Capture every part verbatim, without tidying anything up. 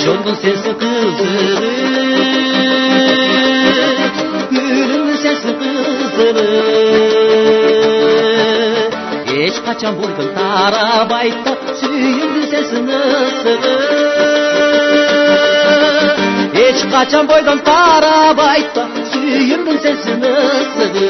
Ошондун сенсиң кызыгы, гүлүмдүн сенсиң кызыгы. Эч качан бойдон тарабайт да, сүйүмдүн сенсиң ысыгы. Эч качан бойдон тарабайт да, сүйүмдүн сенсиң ысыгы.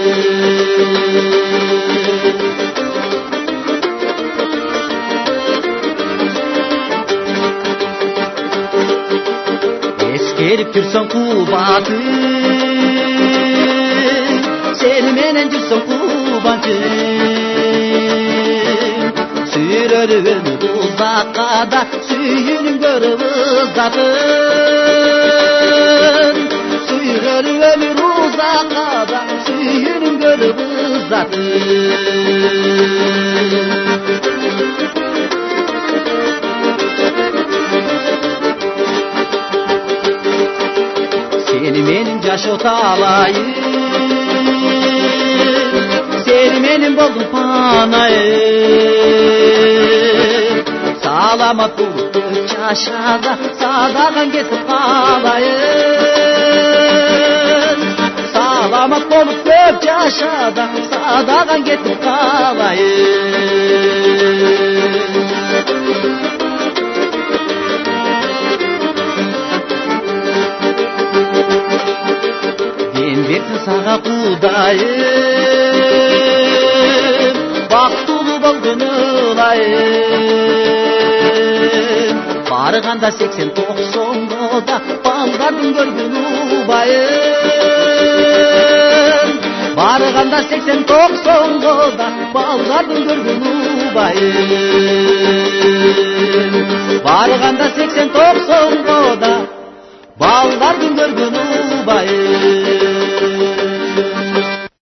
Eskerip жүрсөң кубаты, сени менен жүрсөң кубанчы. Сүрөр өмүр узакка да, сүйүүнүн көрүп ызатын. Сүрөр өмүр узакка да, сүйүүнүн көрүп ызатын. Seni menin жашоот алайын, сени менин болдум панайым. Саламат болуп көп жашада, садаган кетип калайын. Саламат болуп көп жашада, садаган кетип калайын. Бердим сага Кудайым, бактылуу болгону ылайым. Барганда сексен токсонго да, балдардын көргөнү байым. Барганда сексен токсонго да, балдардын көргөнү байым. Барганда сексен токсонго да, балдардын көргөнү